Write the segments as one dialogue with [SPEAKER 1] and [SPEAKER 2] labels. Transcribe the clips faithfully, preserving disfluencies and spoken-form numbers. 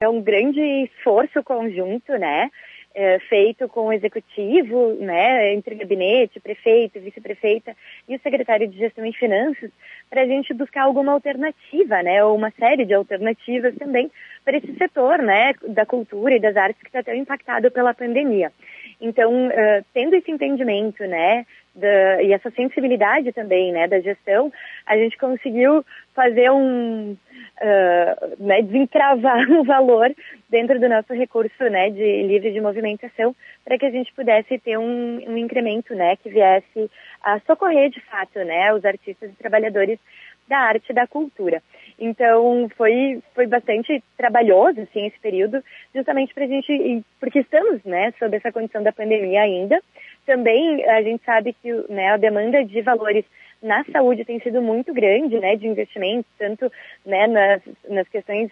[SPEAKER 1] É um grande esforço conjunto, né? É, feito com o executivo, né, entre gabinete, prefeito, vice-prefeita e o secretário de Gestão e Finanças, para a gente buscar alguma alternativa, né, ou uma série de alternativas também para esse setor, né, da cultura e das artes que está tão impactado pela pandemia. Então, uh, tendo esse entendimento, né, da, e essa sensibilidade também, né, da gestão, a gente conseguiu fazer um, uh, né, desencravar um valor dentro do nosso recurso, né, de livre de movimentação, para que a gente pudesse ter um, um incremento, né, que viesse a socorrer de fato, né, os artistas e trabalhadores da arte e da cultura. Então, foi, foi bastante trabalhoso, assim, esse período, justamente para a gente, porque estamos, né, sob essa condição da pandemia ainda. Também a gente sabe que, né, a demanda de valores na saúde tem sido muito grande, né, de investimentos, tanto, né, nas, nas questões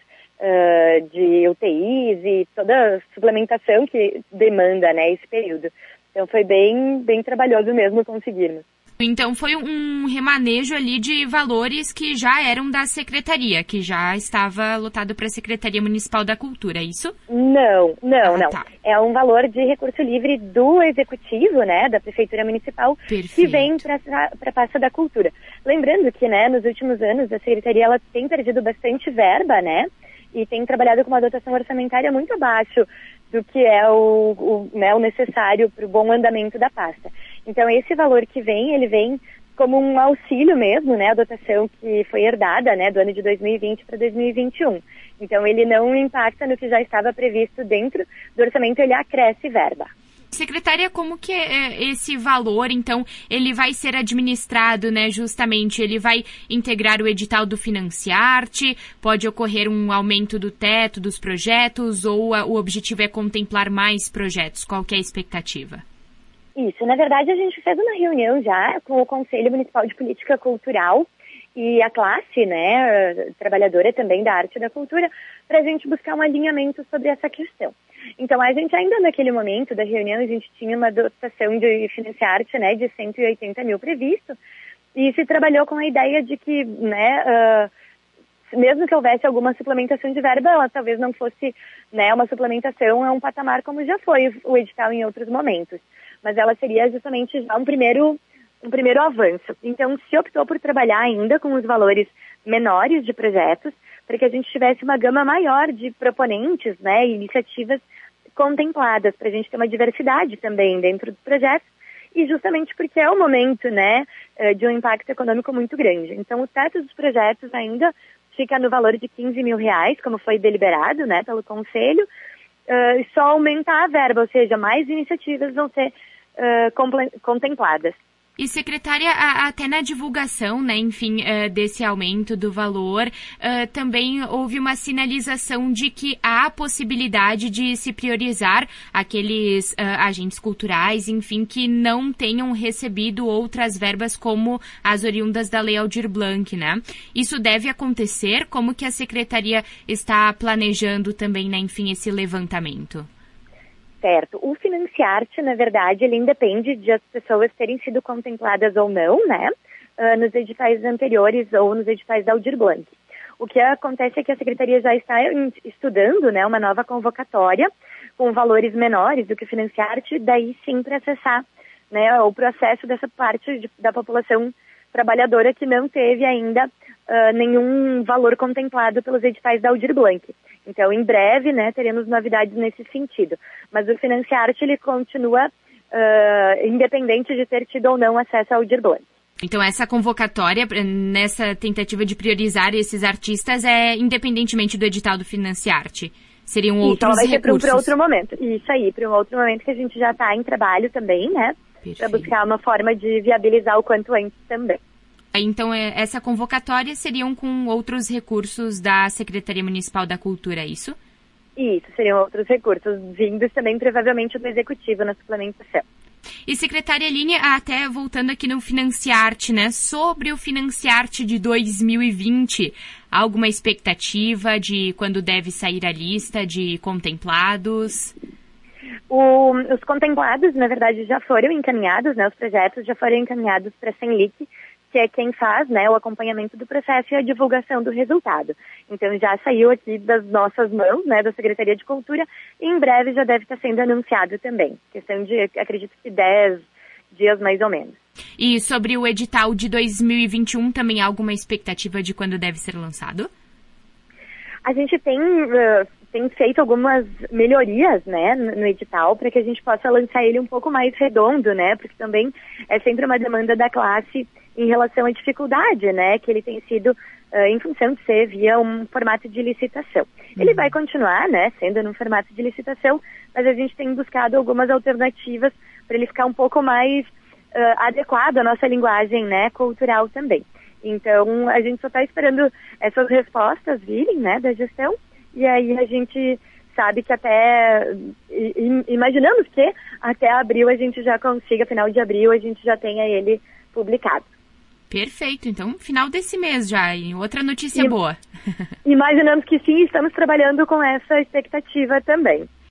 [SPEAKER 1] uh, de U T Is e toda a suplementação que demanda, né, esse período. Então, foi bem, bem trabalhoso mesmo conseguirmos.
[SPEAKER 2] Então foi um remanejo ali de valores que já eram da Secretaria, que já estava lotado para a Secretaria Municipal da Cultura, é isso?
[SPEAKER 1] Não, não,
[SPEAKER 2] ah,
[SPEAKER 1] não.
[SPEAKER 2] Tá.
[SPEAKER 1] É um valor de recurso livre do Executivo, né, da Prefeitura Municipal,
[SPEAKER 2] Perfeito.
[SPEAKER 1] Que vem para a pasta da Cultura. Lembrando que, né, nos últimos anos a Secretaria ela tem perdido bastante verba, né, e tem trabalhado com uma dotação orçamentária muito abaixo do que é o, o, né, o necessário para o bom andamento da pasta. Então, esse valor que vem, ele vem como um auxílio mesmo, né, a dotação que foi herdada, né, do ano de dois mil e vinte para dois mil e vinte e um. Então, ele não impacta no que já estava previsto dentro do orçamento, ele acresce verba.
[SPEAKER 2] Secretária, como que é esse valor, então, ele vai ser administrado, né, justamente, ele vai integrar o edital do Financiarte, pode ocorrer um aumento do teto dos projetos ou a, o objetivo é contemplar mais projetos? Qual que é a expectativa?
[SPEAKER 1] Isso, na verdade a gente fez uma reunião já com o Conselho Municipal de Política Cultural e a classe, né, trabalhadora também da arte e da cultura, para a gente buscar um alinhamento sobre essa questão. Então, a gente ainda naquele momento da reunião, a gente tinha uma dotação de Financiarte, né, de cento e oitenta mil previsto, e se trabalhou com a ideia de que, né, uh, mesmo que houvesse alguma suplementação de verba, ela talvez não fosse, né, uma suplementação a um patamar como já foi o edital em outros momentos, mas ela seria justamente já um primeiro, um primeiro avanço. Então, se optou por trabalhar ainda com os valores menores de projetos, para que a gente tivesse uma gama maior de proponentes, né, e iniciativas contempladas, para a gente ter uma diversidade também dentro dos projetos, e justamente porque é um momento, né, de um impacto econômico muito grande. Então, o teto dos projetos ainda fica no valor de quinze mil reais, como foi deliberado, né, pelo Conselho, uh, só aumentar a verba, ou seja, mais iniciativas vão ser uh, contempladas.
[SPEAKER 2] E, secretária, até na divulgação, né, enfim, desse aumento do valor, também houve uma sinalização de que há possibilidade de se priorizar aqueles agentes culturais, enfim, que não tenham recebido outras verbas como as oriundas da Lei Aldir Blanc, né? Isso deve acontecer? Como que a secretaria está planejando também, né, enfim, esse levantamento?
[SPEAKER 1] Certo. O Financiarte, na verdade, ele independe de as pessoas terem sido contempladas ou não, né, uh, nos editais anteriores ou nos editais da Aldir Blanc. O que acontece é que a Secretaria já está estudando, né, uma nova convocatória com valores menores do que o Financiarte, daí sim para acessar, né, o processo dessa parte de, da população trabalhadora que não teve ainda uh, nenhum valor contemplado pelos editais da Aldir Blanc. Então, em breve, né, teremos novidades nesse sentido. Mas o Financiarte, ele continua uh, independente de ter tido ou não acesso ao Aldir Blanc.
[SPEAKER 2] Então, essa convocatória, nessa tentativa de priorizar esses artistas, é independentemente do edital do Financiarte? Seriam
[SPEAKER 1] Isso,
[SPEAKER 2] outros
[SPEAKER 1] ela vai
[SPEAKER 2] recursos?
[SPEAKER 1] ser para outro momento. Isso aí, para um outro momento que a gente já está em trabalho também, né? Para buscar uma forma de viabilizar o quanto antes também.
[SPEAKER 2] Então, essa convocatória seriam com outros recursos da Secretaria Municipal da Cultura, é isso?
[SPEAKER 1] Isso, seriam outros recursos, vindos também provavelmente do Executivo na suplementação.
[SPEAKER 2] E, secretária Aline, até voltando aqui no Financiarte, né, sobre o Financiarte de dois mil e vinte, há alguma expectativa de quando deve sair a lista de contemplados?
[SPEAKER 1] O, os contemplados, na verdade, já foram encaminhados, né, os projetos já foram encaminhados para a Senlic, que é quem faz, né, o acompanhamento do processo e a divulgação do resultado. Então já saiu aqui das nossas mãos, né, da Secretaria de Cultura, e em breve já deve estar sendo anunciado também. Questão de, acredito que dez dias mais ou menos.
[SPEAKER 2] E sobre o edital de dois mil e vinte e um, também há alguma expectativa de quando deve ser lançado?
[SPEAKER 1] A gente tem, uh, tem feito algumas melhorias, né, no edital, para que a gente possa lançar ele um pouco mais redondo, né, porque também é sempre uma demanda da classe em relação à dificuldade, né, que ele tem sido uh, em função de ser via um formato de licitação. Uhum. Ele vai continuar, né, sendo num formato de licitação, mas a gente tem buscado algumas alternativas para ele ficar um pouco mais uh, adequado à nossa linguagem, né, cultural também. Então, a gente só está esperando essas respostas virem, né, da gestão, e aí a gente sabe que até, imaginamos que até abril a gente já consiga, final de abril, a gente já tenha ele publicado.
[SPEAKER 2] Perfeito, então final desse mês já, e outra notícia
[SPEAKER 1] e,
[SPEAKER 2] boa.
[SPEAKER 1] Imaginamos que sim, estamos trabalhando com essa expectativa também.